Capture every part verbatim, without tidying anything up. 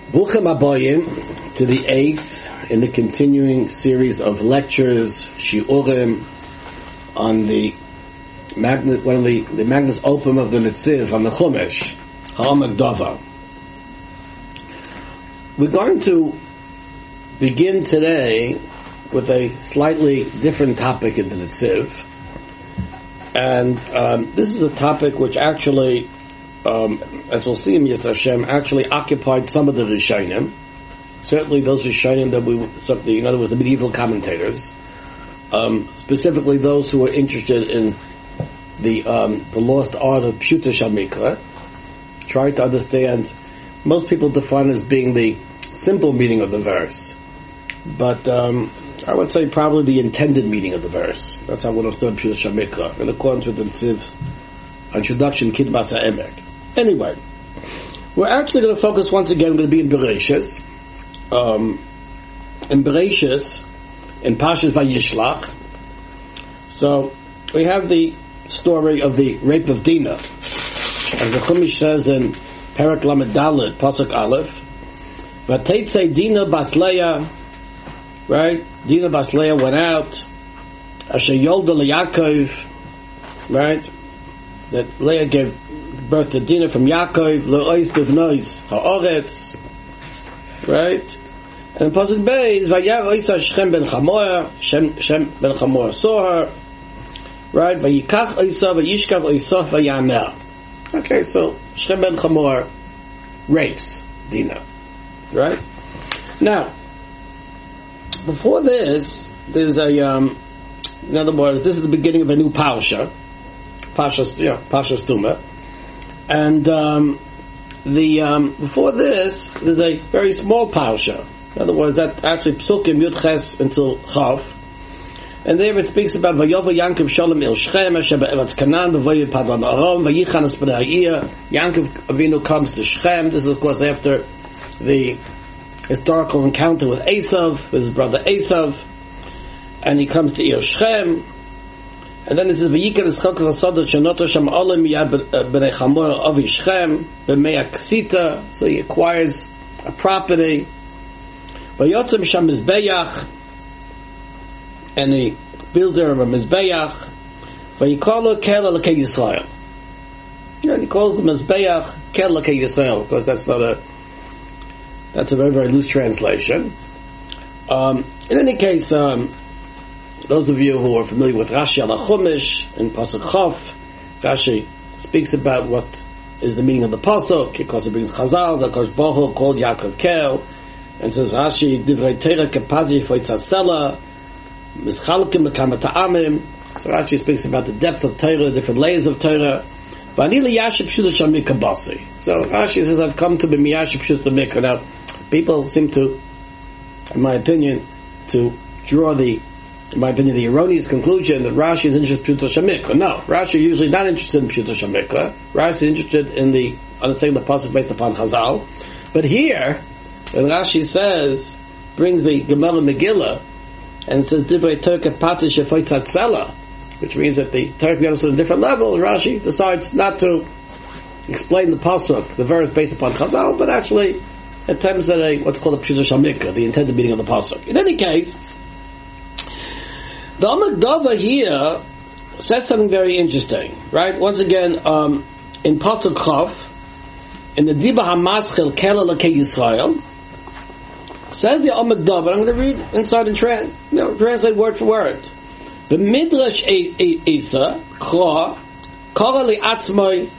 Bruchim Abayim to the eighth in the continuing series of lectures, Shiurim, on the Magnus, one of the, the Magnus Opum of the Netziv, on the Chumash, Ha'amak Dava. We're going to begin today with a slightly different topic in the Netziv. And um, this is a topic which actually, um, as we'll see in Yetz Hashem, actually occupied some of the Rishonim. Certainly those Rishonim that we, some, the, in other words, the medieval commentators, um, specifically those who were interested in the um, the lost art of Pshuta Shel Mikra, trying to understand. Most people define it as being the simple meaning of the verse, but um, I would say probably the intended meaning of the verse. That's how one understood Pshuta Shel Mikra, in accordance with the Tziv introduction, Kidmas HaEmek. Anyway, we're actually going to focus once again, we're going to be in Bereshis. Um, in Bereshis, in Parshas Vayishlach. So, we have the story of the rape of Dinah. As the Chumash says in Perek Lamed Dalet, Pasuk Aleph, Vateitze Dinah bas Leah, right? Dinah bas Leah went out, Asher Yolda LeYaakov, right? That Leah gave birth to Dinah from Yaakov, Le'ois bivnois ha'oretz, right? And Pasuk Beis, Vayar Oisa Shem ben Chamor, Shem, Shem ben Chamor saw her, right? Vayikach Oisa, Vayishkav Oisa, Vayamer. Okay, so Shem ben Chamor rapes Dinah, right? Now, before this, there's a, um, in other words, this is the beginning of a new Parsha, Parsha, you know, Parsha Stuma, and um, the um, before this, there's a very small Parsha. In other words, that actually Psukim Yud Ches until Chav, and there it speaks about Vayova Yankov Shalom Il Shechem Asher Be'eretz Canaan V'Voyev Padvan Aram Vayichanas B'nei Ha'ir. Yankov Avinu comes to Shechem. This is of course after the historical encounter with Esav, with his brother Esav, and he comes to Ir Shechem. And then it says Vayikanas Chalkas Asada Shenoto Sham Olam Miyad B'nei Chamor Avi Shechem B'mei Aksita. So he acquires a property. Vayotzim Sham Mizbeach, and he builds there a Mizbeach. Vayikolo Kel Elokei Yisrael. And he calls the Mizbeach Kel Elokei Yisrael, because that's not a that's a very very loose translation. Um, in any case, um, those of you who are familiar with Rashi al Chumash in Pasuk Chof, Rashi speaks about what is the meaning of the pasuk, because it brings Chazal that Kosh Baruch Hu called Yaakov Kel. And says Rashi, Divrei Teira Kepaji Foitzasela, Mischalkim Lekama Ta'amim. So Rashi speaks about the depth of Torah, different layers of Torah. V'ani liyashib Pshuta Shel Mikra basi. So Rashi says, I've come to be miyashib Pshuta Shel Mikra. Now, people seem to, in my opinion, to draw the, in my opinion, the erroneous conclusion that Rashi is interested in Pshuta Shel Mikra. No, Rashi is usually not interested in Pshuta Shel Mikra. Rashi is interested in the understanding the pasuk based upon Chazal. But here, when Rashi says, brings the Gemara Megillah, and says, Divrei Torah Patish Foitzatzela, which means that the Torah can be understood at a different level, Rashi decides not to explain the pasuk, the verse based upon Chazal, but actually attempts at a, what's called a Pshuta Shel Mikra, the intended meaning of the pasuk. In any case, the Ha'amak Dava here says something very interesting, right? Once again, um, in Pasuk Chav, in the Diba HaMaschil Kel Elokei Yisrael, says the Ha'amak Dava, I'm going to read inside and tra- you know, translate word for word. The Midrash Isa, Kra, Kara Li'atzmai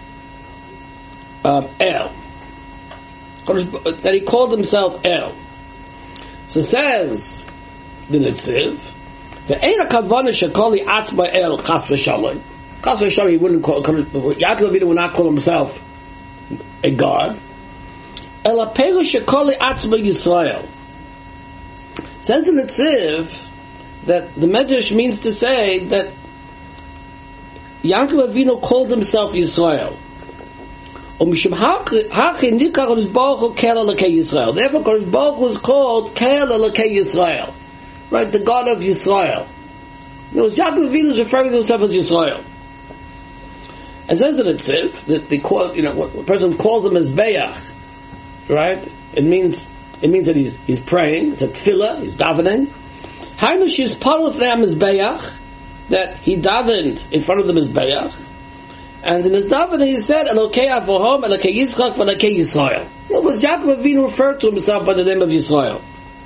El. That he called himself El. So says the Netziv, the Eira Kavana Shekali Atzmai El Chas V'Shalom. Chas V'Shalom, he wouldn't call, Yaakov Avinu would not call himself a god. Ela Perush Shekali Atzmai Yisrael. Says the Netziv that the Medrash means to say that Yaakov Avinu called himself Yisrael. Therefore, Kodesh Baruch was called Kel Elokei Yisrael, right? The God of Yisrael. You know, Yaakov Avinu is referring to himself as Yisrael. It says in the Netziv that the you know, what, the person calls him as Be'ach right? It means it means that he's he's praying. It's a tefillah. He's davening. Hainu she's part of the mizbeach, that he davened in front of the mizbeach, and in his davening he said, "Elokei Avraham, Elokei Yitzchak, Elokei Yisrael." What was Yaakov Avinu referred to himself by the name of Yisrael?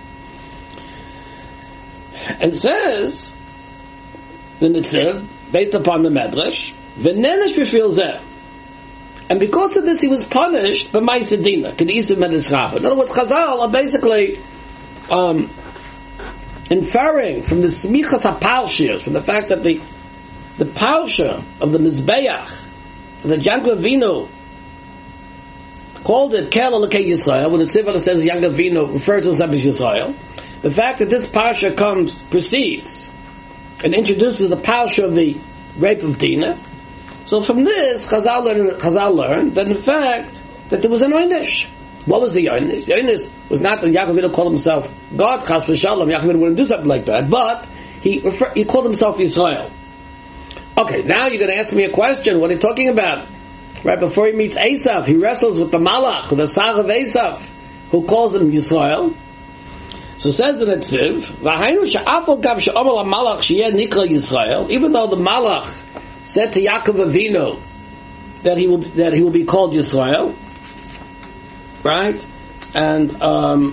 And says the Nitziv, based upon the Medrash, "V'nenesh b'shvil zeh." And because of this, he was punished by Ma'aseh Dina, Kedisa Medeschab. In other words, Chazal are basically um, inferring from the Smichas HaParshias, from the fact that the the Parsha of the Mizbeach, the Yaakov Avinu called it Kel Elokei Yisrael, when the Tzivah says Yaakov Avinu referred to himself as Yisrael, the fact that this Parsha comes, precedes, and introduces the Parsha of the rape of Dinah. So from this, Chazal learned, Chazal learned that in fact, that there was an Oynish. What was the Oynish? The Oynish was not that Yaakov Avinu called himself God, Chas v'Shalom. Yaakov Avinu wouldn't do something like that, but he refer, he called himself Yisrael. Okay, now you're going to ask me a question. What are you talking about? Right before he meets Esav, he wrestles with the Malach, with the Sar of Esav, who calls him Yisrael. So says the Netziv, "V'hainu she'afal gav she'omer ha'malach sheyeh nikra Yisrael," even though the Malach said to Yaakov Avinu that he will that he will be called Yisrael, right? And um,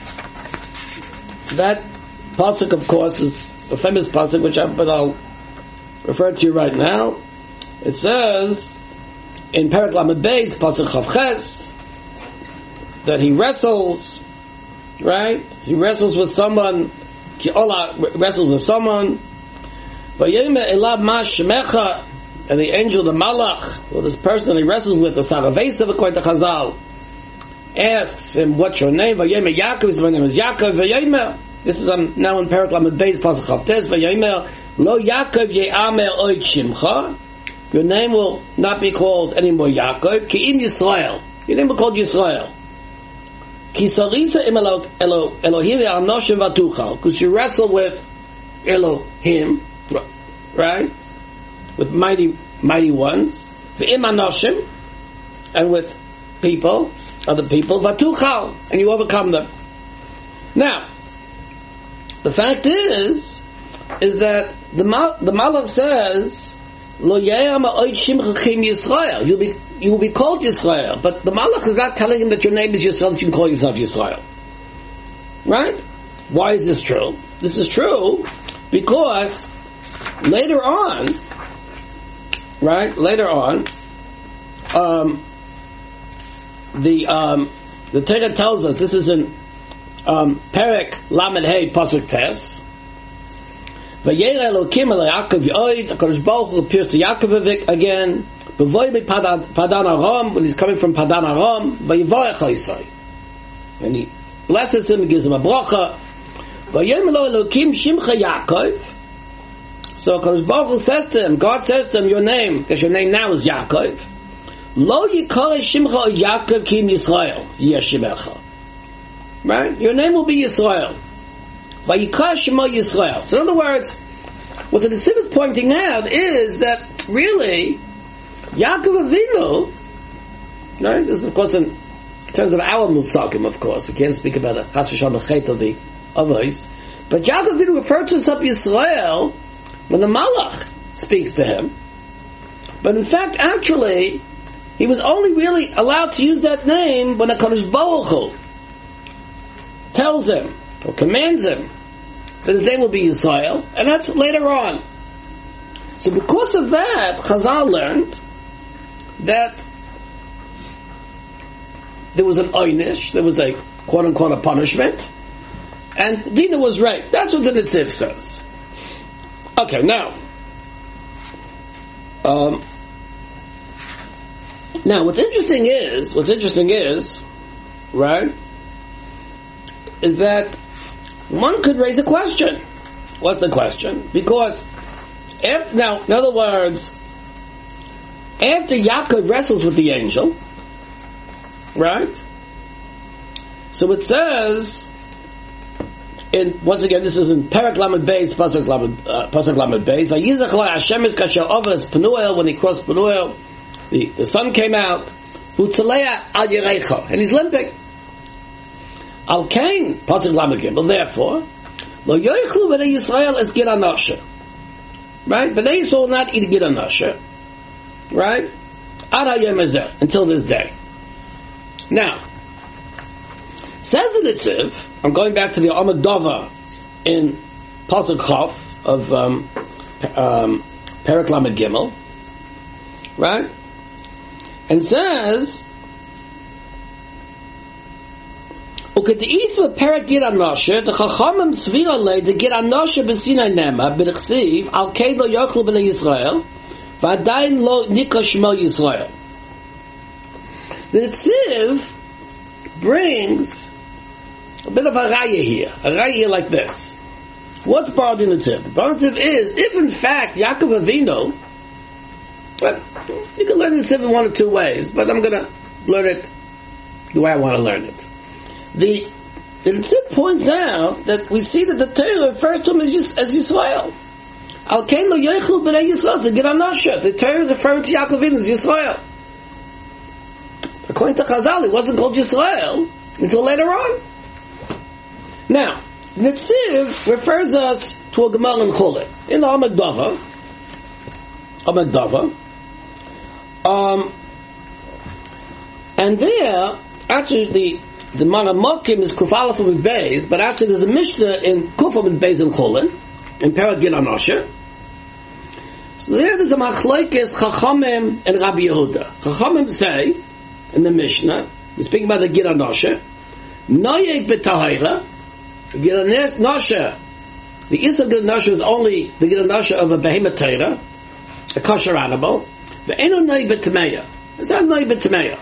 that pasuk, of course, is a famous pasuk, which I, but I'll refer to you right now. It says in Perek Lamed Beis, pasuk Chav Ches, that he wrestles, right? He wrestles with someone. Ki Ola wrestles with someone. Vayeme Elab Ma Shemecha, and the angel, the Malach, or this person he wrestles with, the Saravesav, according to Chazal, asks him, "What's your name?" Vayeme Yaakov. His name is Yaakov. Vayeme. This is um, now in Perek Lamed Beis, pasuk Chav Tes. Vayeme Lo Yaakov Ye'amer Oid Shimcha. Your name will not be called anymore Yaakov. Ki Im Yisrael. Your name will be called Yisrael. Ki Sarisa Im Elohim Anoshim Vatuchal. Because you wrestle with Elohim, right? With mighty, mighty ones. V'im Anoshim, and with people, other people. Vatuchal, and you overcome them. Now, the fact is, is that the Mal- the Malach says, "Lo Ye'am Oid Shimcha Kim Yisrael." You'll be you will be called Yisrael, but the Malach is not telling him that your name is Yisrael, that you can call yourself Yisrael. Right? Why is this true? This is true because later on, right? Later on, um, the um, the Torah tells us, this is in um, Perek Lamed Hey Pasuk Tes. Vayera Elokim el Yaakov Yoid. HaKadosh Baruch Hu appears to Yaakov again. B'voy Padan Aram, when he's coming from Padan Aram. Vayivorech Ha'isai, and he blesses him, he gives him a bracha. Vayem lo Elokim Shimcha Yaakov. So HaKadosh Baruch Hu says to him, God says to him, your name, because your name now is Yaakov. Lo Yikare Shimcha Yaakov Kim Yisrael Yeshimecha. Right? Your name will be Yisrael. Vayikra Shema Yisrael. So in other words, what the Nitziv is pointing out is that really Yaakov Avinu, right? This is of course in terms of our Musakim, of course. We can't speak about a Chas v'Shalom Chet of the others. But Yaakov Avinu referred to himself Yisrael when the Malach speaks to him. But in fact, actually, he was only really allowed to use that name when HaKadosh Baruch Hu tells him, or commands him, that his name will be Yisrael, and that's later on. So because of that, Chazal learned that there was an oynish, there was a quote-unquote a punishment, and Dinah was right. That's what the Nitziv says. Okay, now, um, now what's interesting is, what's interesting is, right, is that one could raise a question. What's the question? Because, if, now, in other words, after Yaakov wrestles with the angel, right? So it says, in, once again, this is in Perek Lamed Beis, Pasuk Lamed, uh, Pasuk Lamed Beis, Vayizach lo Hashem es kasher ovas Penuel, when he crossed Penuel, the, the sun came out, V'tzaleya al Yerecha, and he's limping. Al Kain, Pasuk Lamed Gimel, therefore, Lo Yoichlu B'nai Yisrael es Gid Anasha. Right? B'nai Yisrael will not eat Gid Anasha. Right? Ad HaYom Hazeh, until this day. Now, says the Nitziv, I'm going back to the Amud Dava in Pasuk Chof of um, um, Perek Lamed Gimel, right? And says, "Okay, the east of Perek Gid Anasha, the Chachamim Svira lay the Gid Anasha b'Sinai Nema b'Nechsiv al Kain lo yochlu b'nei Yisrael v'adayin lo nikra shmo Yisrael." The Nitziv brings a bit of a raya here, a raya here like this. What's borrowed in the Nitziv? The Nitziv is, if in fact Yaakov Avinu, but you can learn the Nitziv in one or two ways, but I'm going to learn it the way I want to learn it. The the Nitziv points out that we see that the Torah refers to him as, Yis, as Yisrael. Al Kain lo yochlu b'nei Yisrael, the Gid Anasha. The Torah is referring to Yaakov Avinu as Yisrael. According to Chazal, it wasn't called Yisrael until later on. Now, Nitziv refers us to a Gemara in Chulin. In the Amud Dava, Amud Dava, um, and there, actually, the the Maramokim is Kuf Aleph Amud Beis, but actually there's a Mishnah in Kuf Amud Beis in Chulin, in Perek Gid Anasha. So there, there's a Machlokes Chachamim and Rabbi Yehuda. Chachamim say, in the Mishnah, we speak about the Gid Anasha, Noyeg b'Tahira, Gid Anasha, the Isra Gid Anasha is only the Gid Anasha of a behemoth Torah, a kosher animal, but Eno Noyeg b'Tameya. It's not Noyeg b'Tameya.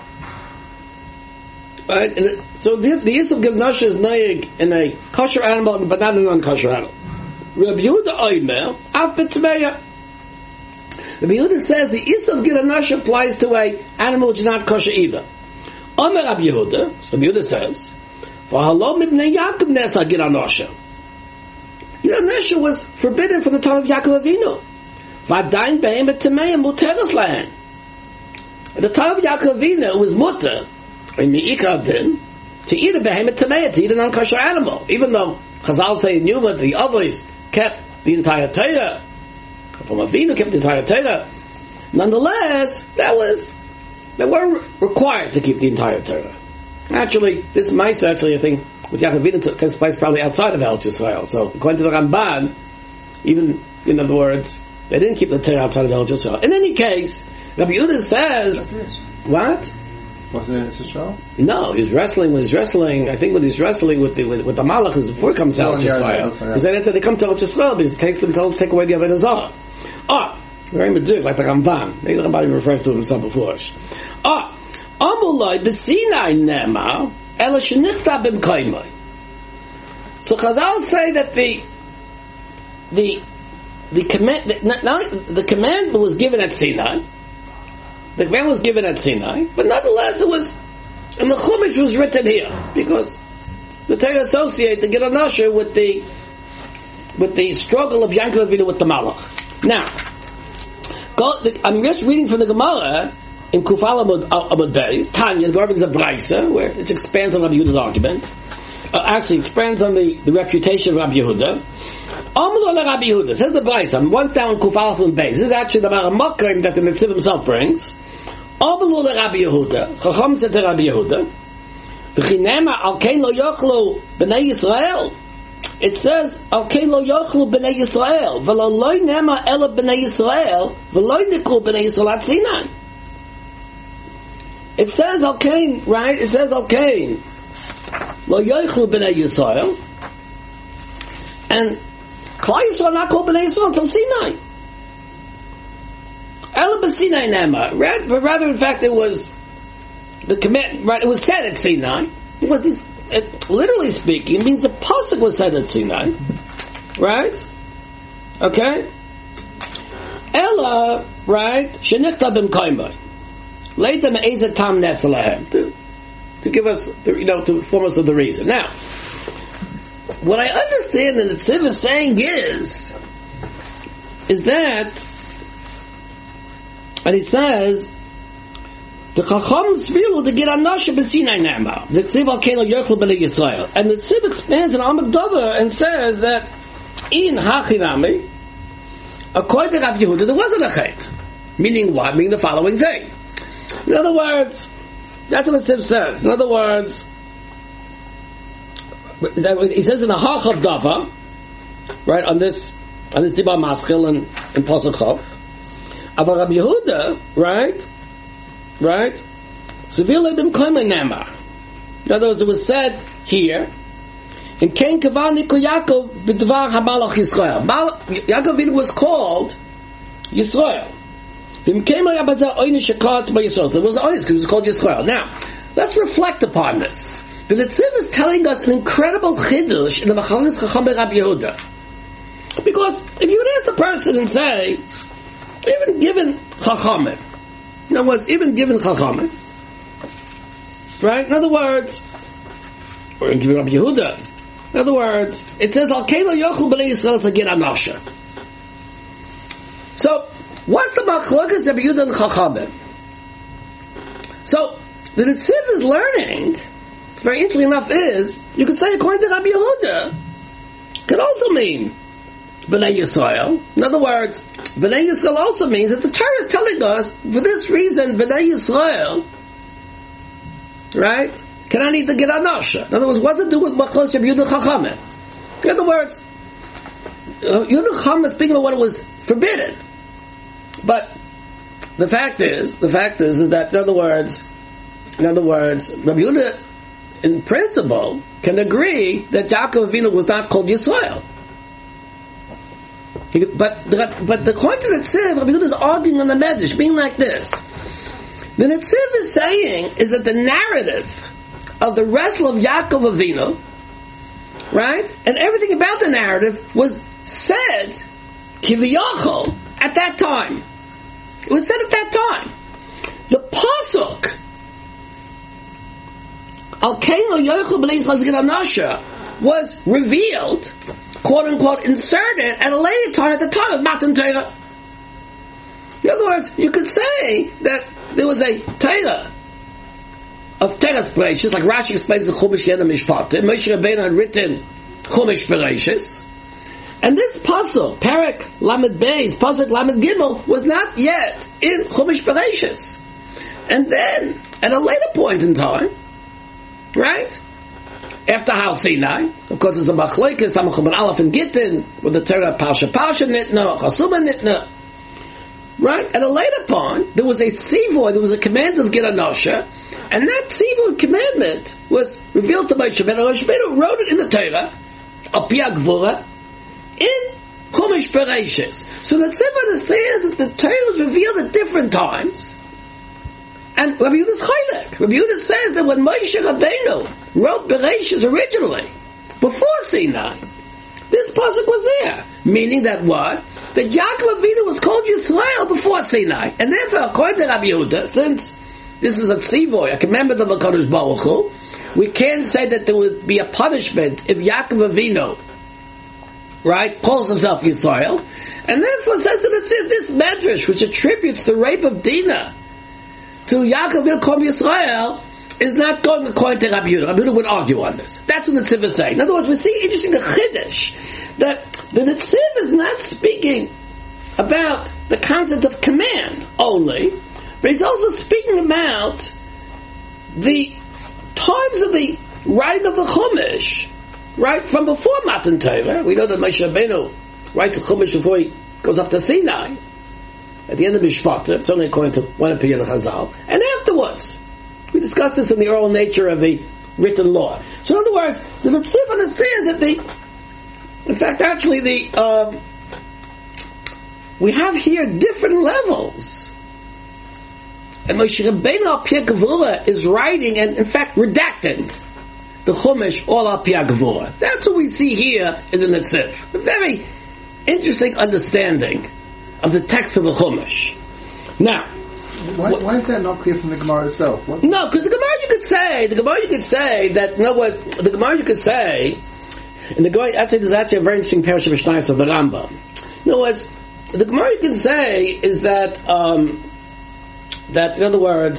Right? And it, so the, the Isra Gid Anasha is Noyeg in a kosher animal, but not a non-kosher animal. Rabbi Yehuda Oimer, Af b'Tameya. Rabbi Yehuda says the Isra Gid Anasha applies to a animal which is not kosher either. Omer Rabbi Yehuda, so Rabbi Yehuda says, "V'halom ibnei Yaakov nesa Gid Anasha." Gid Anasha was forbidden from the time of Yaakov Avinu. V'adayin behemoth tameya muteres lahen. At the time of Yaakov Avinu, it was mutter, or mi'ikar din, to eat a behemoth tameya, to eat a non-kosher animal. Even though Chazal say in Yuma, the others kept the entire Torah, from Avinu kept the entire Torah. Nonetheless, that was, they were required to keep the entire Torah. Actually, this might actually, I think, with Yaakov Avinu takes place probably outside of Eretz Yisrael. So, according to the Ramban, even, in other words, they didn't keep the Torah outside of Eretz Yisrael. In any case, Rabbi Yehuda says, what? Was it Eretz Yisrael? No, he was wrestling, when he's wrestling, I think when he's wrestling with the, with, with the Malach, is before he comes to Eretz Yisrael. Because then they come to Eretz Yisrael, because it takes them to take away the Avodah Zarah. Ah, very meduk, like the Ramban. Maybe the Ramban even refers to himself before. Ah, Amulai b'Sinai nema ela shenichta b'mkaimai. So Chazal say that the the the command the, not, the command was given at Sinai. The command was given at Sinai, but nonetheless it was, and the Chumash was written here because the Torah associate the Gid Anasha with the with the struggle of Yaakov Avinu with the Malach. Now, go, the, I'm just reading from the Gemara in Kufal Amud Beis, Tanya, the Gemara brings a Braisa, where it expands on Rabbi Yehuda's argument. Uh, actually, expands on the, the reputation of Rabbi Yehuda. Amud Rabbi Yehuda says the Braisa. One down Kufal Amud Beis. This is actually the Maramokim that the Nitziv himself brings. Amud Rabbi Yehuda. Chacham said to Rabbi Yehuda, "V'chinema al kein lo yochlu b'nei Yisrael." It says, "Al kein lo yochlu b'nei Yisrael, v'lo loy nema ela b'nei Yisrael, v'lo nikru b'nei Yisrael at Sinai." It says Al kein, right? It says Al kein lo yochlu b'nei Yisrael, and Klal Yisrael are not called b'nei Yisrael until Sinai. Ela b'Sinai nema, but rather, in fact, it was the command. Right? It was said at Sinai. It was this. It, literally speaking, it means the pasuk was said at Sinai, right? Okay. Ella, right? Shenichta b'mkaimai. Later me'ezet tam nes lahem, to to give us, you know, to inform us of the reason. Now, what I understand that the Nitziv is saying is, is that, and he says, The Chacham Svilu to get Anasha B'Sinai Nema. The Ksiv Al Keno Yochel B'nei Yisrael. And the Ksiv expands in Amud Dover and says that in Hachinami, according to Rav Yehuda, there wasn't a chet. Meaning what? Meaning the following thing. In other words, that's what the Ksiv says. In other words, he says in the Hachav Dover, right, on this, on this Dibar Maskil and in Pasuk Chav, about Rav Yehuda, right, right? In other words, it was said here, in Ken Kavaniku Yaakov B'dvar HaMalach Yisrael. Yaakov was called Yisrael. It was Oynish, he was called Yisrael. Now, let's reflect upon this. The Netziv is telling us an incredible chidush in the Machalis Chacham Rabbi Yehuda. Because if you would ask a person and say, even given Chachamim, in other words, even given Chachamim, right? In other words, or given Rabbi Yehuda, in other words, it says, Al Kelo Yochel B'nei Yisrael Sagir Anasha. So, what's the Machlokas Rabbi Yehuda and Chachamim? So, the Netziv is learning, very interesting enough is, you could say according to Rabbi Yehuda, could also mean B'nai Yisrael. In other words, B'nai Yisrael also means that the Torah is telling us, for this reason, B'nai Yisrael, right, can I need to get Anasha. In other words, what's it do with Machlokas Rabbi Yehuda Chachamim? In other words, Yehuda Chachamim is speaking about what was forbidden. But the fact is, the fact is, is that in other words, in other words, Rabbi Yehuda, in principle, can agree that Yaakov Avinu was not called Yisrael. He, but the, but the point of the Netziv, Rabbi Yehuda is arguing on the Medrash, being like this. The Netziv is saying is that the narrative of the wrestle of Yaakov Avinu, right, and everything about the narrative was said kiviyachol at that time. It was said at that time. The pasuk Al Keno Yochel B'nei Yisrael Sagir Anasha was revealed, quote unquote, inserted at a later time, at the time of Matan Torah. In other words, you could say that there was a Torah of Torah's Bereshis, like Rashi explains the Chumash Yedem Mishpatim. Moshe Rabbeinu had written Chumash Bereshis, and this puzzle, Perek Lamed Beis, Pasuk Lamed Gimel, was not yet in Chumash Bereshis. And then, at a later point in time, right, after Har Sinai, of course, there's a machlokes, Samachum and Aleph and Gittin, with the Torah Parsha Parsha Nitna, Chasuma Nitna. Right? At a later point, there was a Sivoy, there was a command of Gid Anasha, and that Sivoy commandment was revealed to Moshe Rabbeinu. Moshe Rabbeinu wrote it in the Torah, Al Pi HaGvura, in Chumash Bereshis. So the Tzib understands that the Torah was revealed at different times, and Rabbi Yehuda is chaylik. Rabbi Yehuda says that when Moshe Rabbeinu wrote Bereshis originally, before Sinai, this pasuk was there. Meaning that what? That Yaakov Avinu was called Yisrael before Sinai. And therefore, according to Rabbi Yehuda, since this is a tzivoy, a commandment of the Kodesh Baruch Hu, we can't say that there would be a punishment if Yaakov Avinu, right, calls himself Yisrael. And therefore it says that it's this medrash, which attributes the rape of Dinah to Yaakov Avinu called Yisrael, is not going according to Rabbi Yehuda. Rabbi Yehuda would argue on this. That's what the Netziv is saying. In other words, we see interesting a chiddush that the Netziv is not speaking about the concept of command only, but he's also speaking about the times of the writing of the Chumash, right, from before Matan Torah. We know that Moshe Rabbeinu writes the Chumash before he goes up to Sinai, at the end of Mishpatim, it's only according to one opinion of Chazal, and afterwards. We discussed this in the oral nature of the written law. So in other words, the Netziv understands that the, in fact, actually the, um, we have here different levels. And Moshe Rabbeinu Al Pi HaGvura is writing and, in fact, redacting the Chumash all Al Pi HaGvura. That's what we see here in the Netziv. A very interesting understanding of the text of the Chumash. Now, Why, why is that not clear from the Gemara itself? What's no, because the Gemara you could say, the Gemara you could say that, you know what, the Gemara you could say, and the Gemara, actually there's actually a very interesting parasha of Mishnayos of the Rambam. You know what, the Gemara you can say is that, um, that in other words,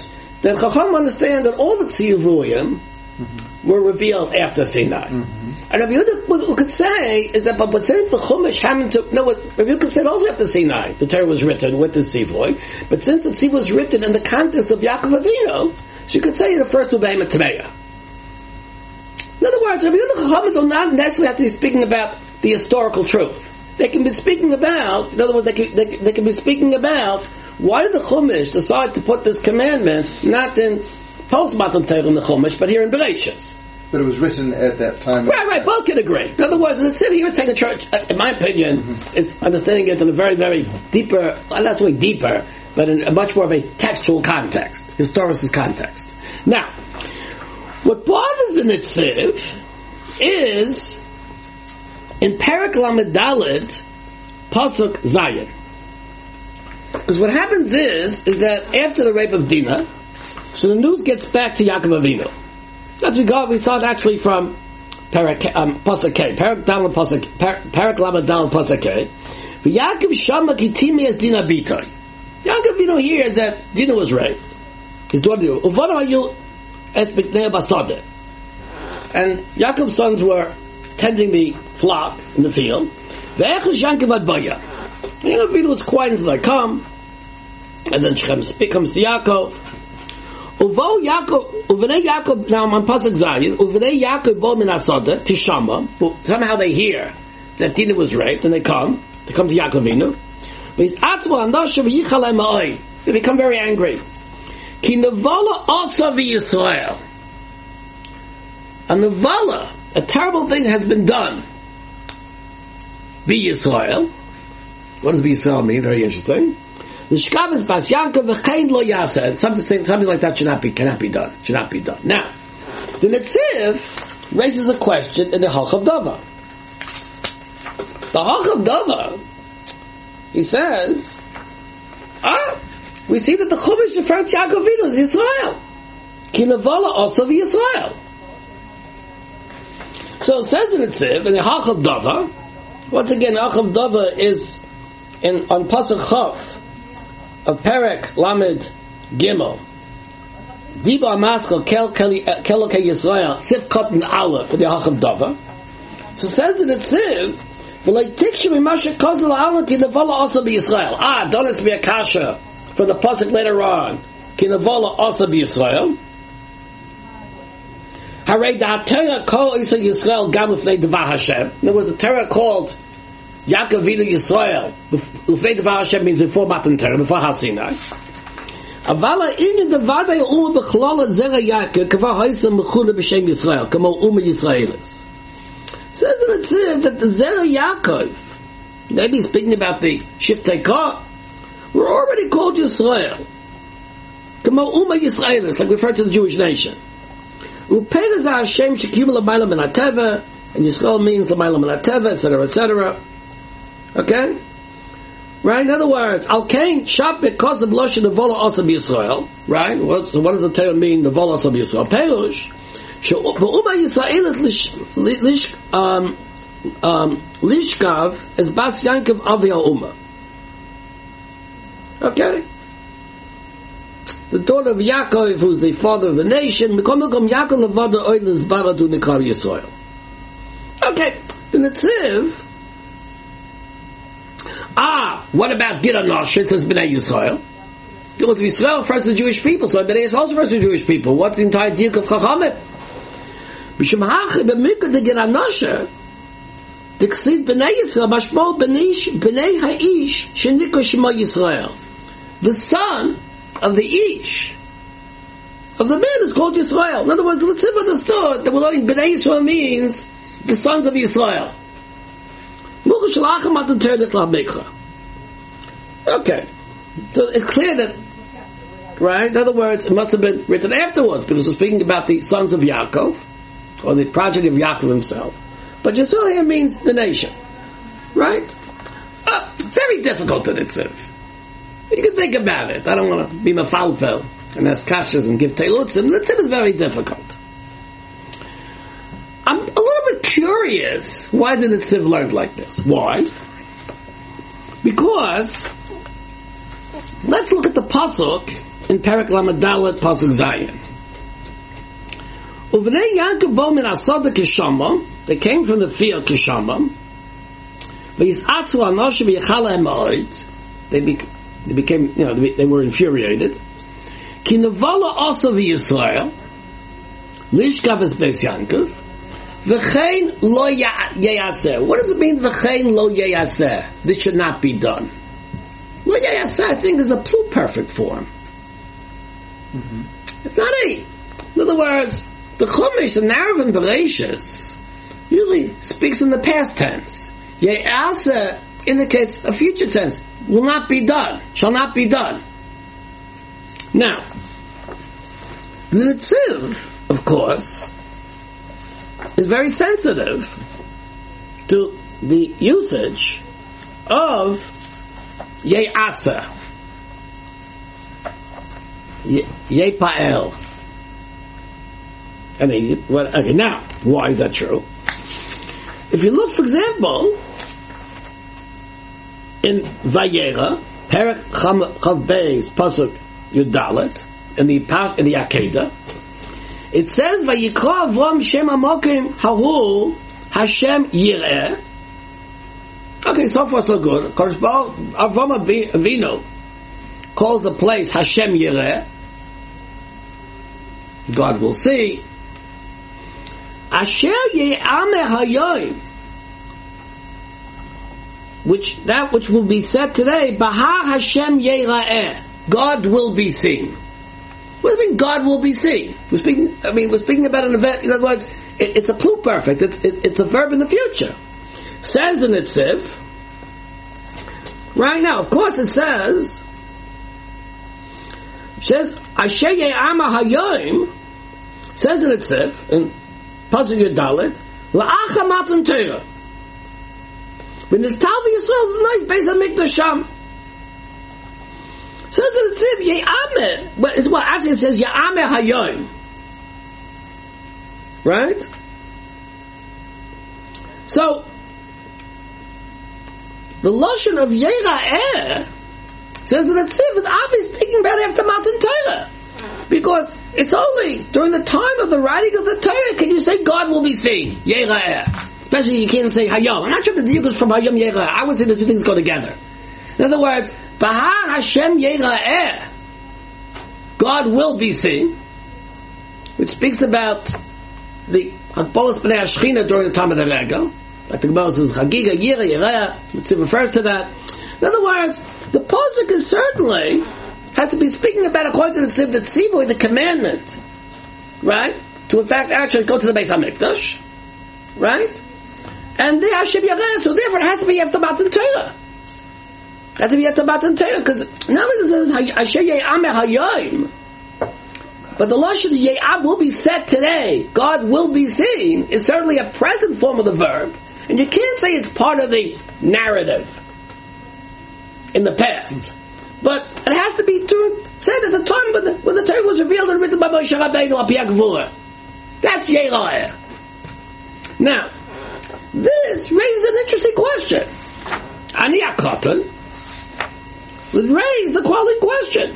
then Chacham understand that all the Tzivuyim mm-hmm. were revealed after Sinai. Mm-hmm. And Rabbi Yehuda, what we could say is that, but, but since the Chumash happened to, no, what Rabbi Yehuda could say also after Sinai, the Torah was written with the Tzivuy, but since the Tzivuy was written in the context of Yaakov Avinu, so you could say the first will be Behemoth Tameya. In other words, Rabbi Yehuda Chacham do not necessarily have to be speaking about the historical truth. They can be speaking about, in other words, they can, they, they can be speaking about why did the Chumash decide to put this commandment not in post-Matan Torah in the Chumash, but here in Bereshis. But it was written at that time. Right, right, both can agree. In other words, the city here taking church, in my opinion, mm-hmm. is understanding it in a very, very deeper, not necessarily deeper, but in a much more of a textual context, historicist context. Now, what bothers the Netziv is in Perek Lamed Daled, Pasuk Zayin. Because what happens is, is that after the rape of Dinah, so the news gets back to Yaakov Avinu. As we go, we start actually from Perek, um, Pasuk K, Perek Daled Pasuk, Perek Lamed Daled Pasuk K. Yaakov Shama Kitimi as Dinah Bitoy. Yaakov Avinu hears that Dinah was raped. His daughter, Uvana Hayu Es B'Knei Basade. And Yaakov's sons were tending the flock in the field. Ve'echel Shankev Adbaya. And Yaakov Avinu was quiet until they come. And then Shechem comes to Yaakov. Uvo Yaakov, Uvenei Yaakov, now I'm on Pasuk Zayin, Uvenei Yaakov bo min Asada, Tishama. Somehow they hear that Dinah was raped, and they come. They come to Yaakov Avinu. They become very angry. Ki nevala also v'Yisrael. A nevala, a terrible thing has been done. V'Yisrael. What does v'Yisrael mean? Very interesting. L'shkav bas Yaakov v'chein lo yasa. Something, something like that should not be, cannot be done. Should not be done. Now, the Netziv raises a question in the Halchav Dava. The Halchav Dava, he says, ah, we see that the Chumash referred to Yaakov Avinu as Yisrael. Ki nevala also v'Yisrael. So it says in the Netziv, in the Halchav Dava, once again, Halchav Dava is in, on Pasuk Chav, of Perek Lamed Gimel, Diba Amaschal Kelokei Yisrael, Sif Kotten Aleph, for the Halchav Dava. So it says in the Netziv, V'lei Tikshu Mimasha Kozl Aleph Ki nevala also b'Yisrael. Ah, don't it be a kasha for the pasuk later on. Ki nevala also b'Yisrael. Harei da Torah kol Isa Yisrael gam l'fnei Devar Hashem. There was a Torah called Yaakov Avinu Yisrael. L'fnei Devar Hashem means before Matan Torah, before Har Sinai. Avala in the Vadei Uma b'chlala zera Yaakov kava ha'isa mechuna b'shem Yisrael kamo Uma Yisraelis. Says in the Netziv that the Zera Yaakov, maybe speaking about the Shiftei Kah, were already called Yisrael. Kamo Uma Yisraelis, like referred to the Jewish nation. Uperez Hashem shekim l'mayla min hateva, and Yisrael means l'mayla min hateva, et cetera, et cetera. Okay? Right? In other words, Al Kain Shap because of Loshen Nevola also Yisrael. Right? What, so what does the term mean? Nevola also Yisrael. Perush. Be'uma Yisrael is um, um, Lishkav as Bas Yankov Avi Ha'uma. Okay? The daughter of Yaakov, who's the father of the nation, Mekom Yaakov Levada Oilin Zbaradu Nikar Yisrael. Okay, the Netziv. Ah, what about Gid Anosh? It says Bnei Yisrael. It was Yisrael refers to the Jewish people, so Bnei Yisrael also refers to the Jewish people. What's the entire deal of Chachamim? Mishum hachi b'mikra de Gid Anosha, t'ksiv Bnei Yisrael, mashmo Bnei Ha'ish, shenikra Shema Yisrael. The son of the Ish, of the man is called Yisrael. In other words, let's have understood that we're learning Bnei Yisrael means the sons of Yisrael. Okay. So it's clear that, right? In other words, it must have been written afterwards, because we're speaking about the sons of Yaakov, or the progeny of Yaakov himself. But Yisrael here means the nation. Right? Uh, very difficult in itself. You can think about it. I don't want to be mafalfel and ask kashas and give teilutzim. Let's say it's very difficult. I'm a little bit curious why the Netziv learned like this. Why? Because let's look at the pasuk in Perek Lamed Dalet Pasuk Zayin. Uvnei Yankov bo min Asada Kishama, they came from the field Kishama. V'yisatzu anoshim v'yechala ha'ma'od, they they became, you know, they, they were infuriated. Ki nevala also v'Yisrael, lishkav es Beis Yankov, v'chein lo yeyaseh. What does it mean, v'chein lo yeyaseh? This should not be done. Lo yeyaseh, I think, is a pluperfect form. Mm-hmm. It's not a, in other words, the Chumash, the narrative in Bereshis, usually speaks in the past tense. Ye'aseh indicates a future tense. Will not be done. Shall not be done. Now, the Netziv, of course, is very sensitive to the usage of Ye'aseh. Ye'pa'el. I mean, well, okay, now, why is that true? If you look, for example, in Vayera, Perek Chav Beis Pasuk Yudalet, in the in the Akedah, it says Vayikra Avram Shem Amokim Hahu Hashem Yireh. Okay, so far so good. Of course, Avram Avinu calls the place Hashem Yireh. God will see. Asher Ye'ameh Hayoim, which that which will be said today, Bahar Hashem Yeira'eh, God will be seen. What do you mean God will be seen? We're speaking. I mean, we're speaking about an event. In other words, it, it's a pluperfect. It's, it, it's a verb in the future. Says the Netziv. Right now, of course, it says. It says Asher Ye'ameh Hayoim. Says the Netziv in Pasuk Yudalet, La'acha Matan Torah. When this Talvi Yisrael, nice Beis HaMikdash Sham. Says that it says Ye'ameh. Well, it's what actually it says Ye'ameh Hayoim. Right? So the lashon of Yeira'eh says that it's is obviously speaking about after Matan Torah. Because it's only during the time of the writing of the Torah can you say God will be seen. Yeira'eh. Especially you can't say Hayom. I'm not sure the deal is from Hayom Yeira'eh. I would say the two things go together. In other words, Bahar Hashem Yeira'eh, God will be seen, which speaks about the Hakbolas B'nai Hashchina during the time of the Rega. Like the Gemara says, Chagiga Yira Yeira'eh, it refers to that. In other words, the Pasuk is certainly has to be speaking about, according to the Tziv, the Tzivoy, the commandment, right? To in fact actually go to the Beis HaMikdash, right? And the Hashem Yareh, so therefore it has to be after Matan Torah. It has to be after Matan Torah, because not only does it say Asher Ye'ameh Hayoim, but the lashon Ye'am will be said today, God will be seen, is certainly a present form of the verb, and you can't say it's part of the narrative in the past. But it has to be true, said at the time when the, when the Torah was revealed and written by Moshe Rabbeinu al Pi HaGvura. That's Yeira'eh. Now, this raises an interesting question. Ani HaKatan would raise the quality question.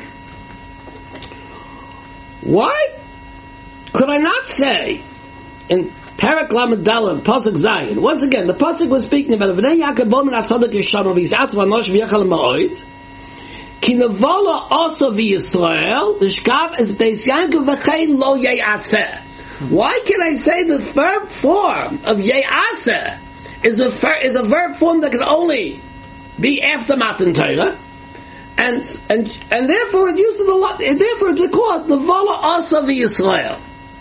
Why could I not say in Perek Lamed Dalet Pasuk Zayin, once again, the Pasuk was speaking about V'nei Yaakov bo min Asada Kishama v'yisatzu anosh v'yechal ha'ma'od Ki nevala also v'Yisrael l'shkav es Beis Yankov v'chein lo ye'aseh. Why can I say the verb form of ye'aseh is a ver- is a verb form that can only be after Matan Torah, and and and therefore it uses a lot. And therefore it's because nevala also v'Yisrael.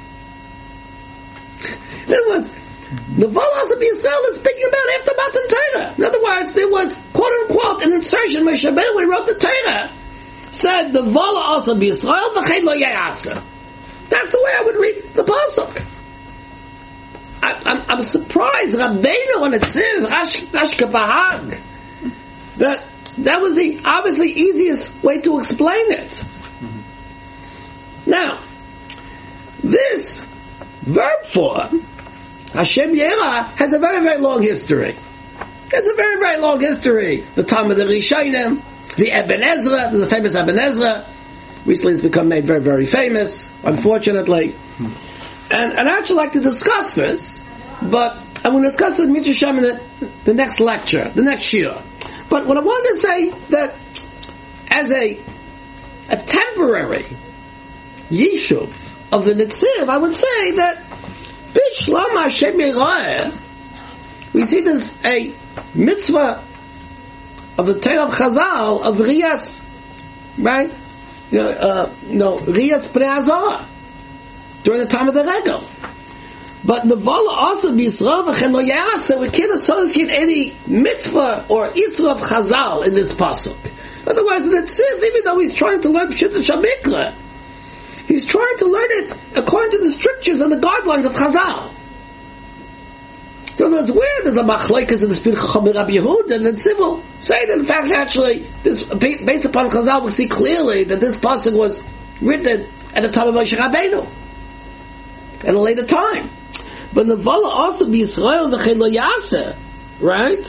In other words, nevala also v'Yisrael is speaking about after Matan Torah. In other words, there was quote unquote an insertion where Shabbat when he wrote the Torah said the Vala also b'Yisrael v'chein lo ye'aseh. That's the way I would read the pasuk. I, I'm, I'm surprised Rabbeinu on Netziv Rashka Bahag that that was the obviously easiest way to explain it. Mm-hmm. Now, this verb form Hashem Yera has a very very long history. It's a very very long history. The time of the Rishonim, the Eben Ezra, the famous Eben Ezra, Recently it's become made very, very famous, unfortunately. And, and I'd actually like to discuss this, but I'm going to discuss it in Mitzvah Shem in the, the next lecture, the next shiur. But what I wanted to say, that as a, a temporary yishuv of the Netziv, I would say that Bishlam Hashem Yerayeh, we see this a mitzvah of the Torah of Chazal of Riyas, right? You know, uh, no, Riyas Pnei Hazorah during the time of the Regel. But Nevala also B'Yisrael v'chen lo ya'aseh, we can't associate any mitzvah or Isra of Chazal in this pasuk. Otherwise, the Netziv, even though he's trying to learn Pshat Shamikra, he's trying to learn it according to the strictures and the guidelines of Chazal. So in other words, where there's a machlekes in the Spir Chacham Rabbi Yehuda, and the Netziv will say that in fact, actually, this based upon Chazal, we see clearly that this pasuk was written at the time of Moshe Rabbeinu, at a later time. But Nevala also B'Yisrael v'chen lo ya'aseh, right?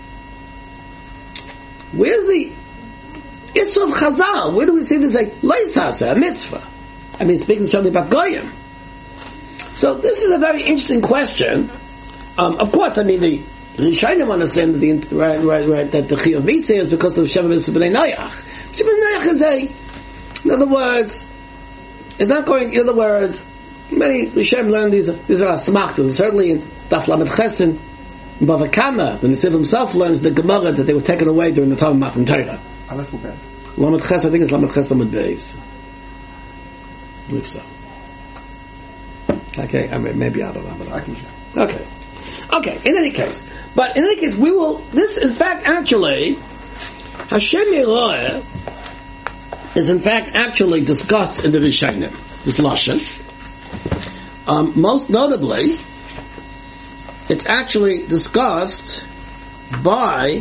Where's the Isra of Chazal? Where do we see this like Leisaseh, a mitzvah? I mean, speaking something about Goyim. So this is a very interesting question. Um, of course, I mean the Rishonim understand that the right, right, right, that the Chiyuv Misa is because of Sheva Mitzvah B'nai Noach. Sheva B'nai Noach is a, in other words, it's not going. In other words, many Rishonim learn these. These are smachtas. Certainly in Daf Lamed Ches in Bava Kama, the Netziv himself learns the Gemara that they were taken away during the time of Matan Torah. Aleph or Bet? Lamed Ches, I think it's Lamed Ches Lamed Beis. I believe so. Okay, I mean, maybe I don't know. But I can check. Okay. Okay, in any case. But in any case, we will, this in fact actually, Hashem Yerayeh is in fact actually discussed in the Rishonim, this Lashon. Um, most notably, it's actually discussed by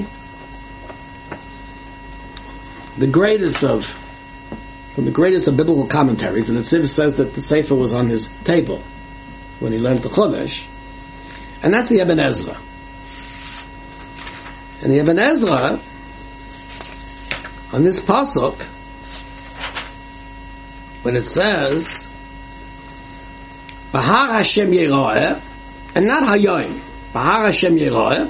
the greatest of, from the greatest of biblical commentaries, and the Netziv says that the Sefer was on his table when he learned the Chumash, and that's the Ibn Ezra. And the Ibn Ezra, on this pasuk, when it says, Bahar Hashem Yerayeh, and not Hayoim, Bahar Hashem Yerayeh,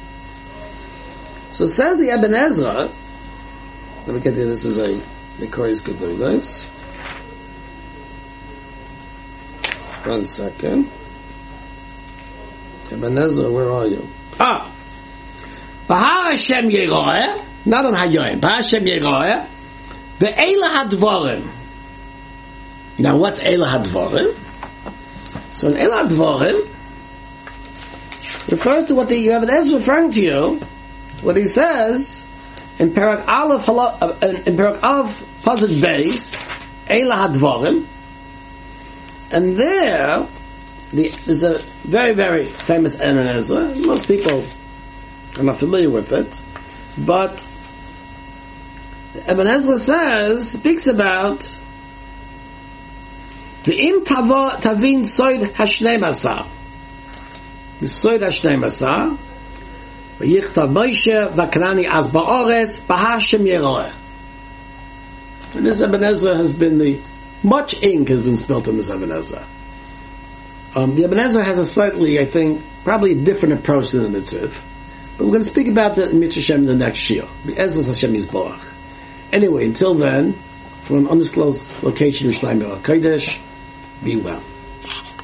so says the Ibn Ezra, let me get there, this is a, the Koreans could do this. One second. Ibn Ezra, where are you? Ah! Bahar Hashem Yerayeh, not on Hayoim, Bahar Hashem Yerayeh, Ve'ela Hadvarim. Now what's Ela Hadvarim? So in Ela Hadvarim, refers to what the Ibn Ezra is referring to you, what he says, in Parak Aleph, in Parak Aleph, Pasuk Beis, Ela Hadvarim, and there, the, there's a very, very famous Ibn Ezra. Most people are not familiar with it, but Ibn Ezra says, speaks about the im tavin soid hashnei masar, the soid hashnei masar, v'yichtav Moshe v'krani az ba'ores b'Hashem Yerayeh. And this Ibn Ezra has been the much ink has been spilt in this Ibn Ezra. Um, the Ibn Ezra has a slightly, I think, probably a different approach than the Netziv. But we're going to speak about that in Mitzvah Shem in the next shiur. The Ezra Hashem Yisborach. Anyway, until then, from an undisclosed location in Shlomo HaKodesh, be well.